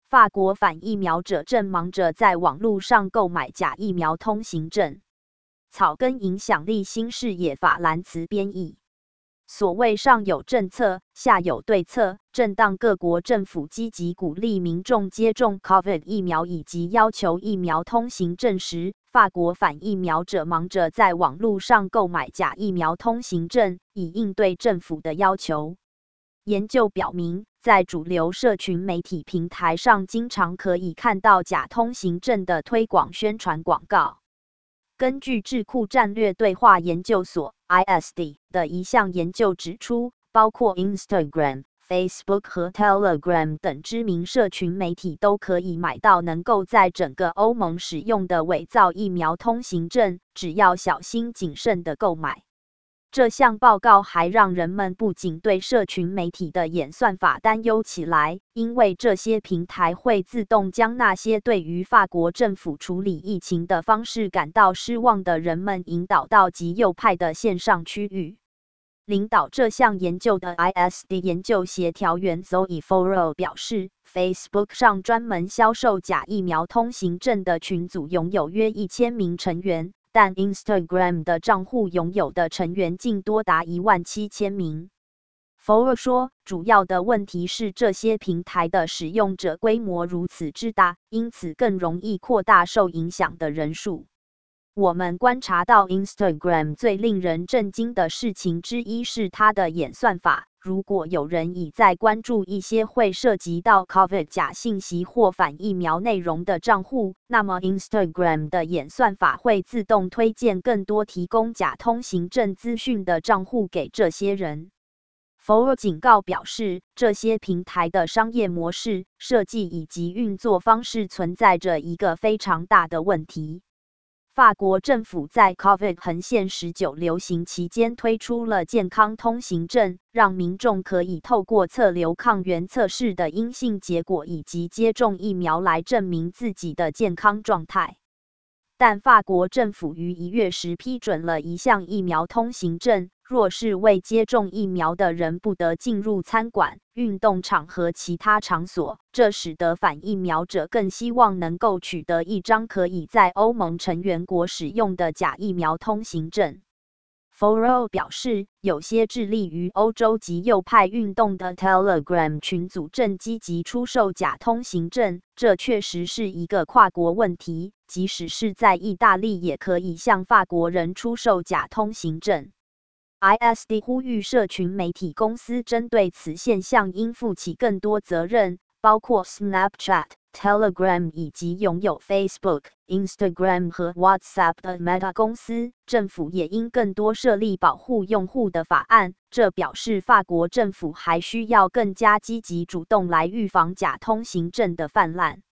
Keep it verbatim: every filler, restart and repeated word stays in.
法国反疫苗者正忙着在网络上购买假疫苗通行证。草根影响力新视野法兰茨编译。所谓上有政策，下有对策，正当各国政府积极鼓励民众接种 COVID 疫苗以及要求疫苗通行证时，法国反疫苗者忙着在网络上购买假疫苗通行证，以应对政府的要求。研究表明，在主流社群媒体平台上，经常可以看到假通行证的推广宣传广告。根据智库战略对话研究所 I S D 的一项研究指出，包括 Instagram、Facebook 和 Telegram 等知名社群媒体都可以买到能够在整个欧盟使用的伪造疫苗通行证，只要小心谨慎地购买。这项报告还让人们不仅对社群媒体的演算法担忧起来，因为这些平台会自动将那些对于法国政府处理疫情的方式感到失望的人们引导到极右派的线上区域。领导这项研究的 I S D 研究协调员 Zoe Foro 表示 ，Facebook 上专门销售假疫苗通行证的群组拥有约一千名成员。但 Instagram 的账户拥有的成员竟多达一万七千名。Fowler 说，主要的问题是这些平台的使用者规模如此之大，因此更容易扩大受影响的人数。我们观察到 Instagram 最令人震惊的事情之一是它的演算法。如果有人已在关注一些会涉及到 COVID 假信息或反疫苗内容的账户，那么 Instagram 的演算法会自动推荐更多提供假通行证资讯的账户给这些人。Fowler 警告表示，这些平台的商业模式、设计以及运作方式存在着一个非常大的问题。法国政府在 COVID 横线十九流行期间推出了健康通行证，让民众可以透过测流抗原测试的阴性结果以及接种疫苗来证明自己的健康状态。但法国政府于一月时批准了一项疫苗通行证，若是未接种疫苗的人不得进入餐馆、运动场和其他场所，这使得反疫苗者更希望能够取得一张可以在欧盟成员国使用的假疫苗通行证。Foro 表示，有些致力于欧洲极右派运动的 Telegram 群组正积极出售假通行证，这确实是一个跨国问题，即使是在意大利也可以向法国人出售假通行证。I S D 呼吁社群媒体公司针对此现象应负起更多责任，包括 Snapchat、Telegram 以及拥有 Facebook、Instagram 和 WhatsApp 的 Meta 公司。政府也应更多设立保护用户的法案。这表示法国政府还需要更加积极主动来预防假通行证的泛滥。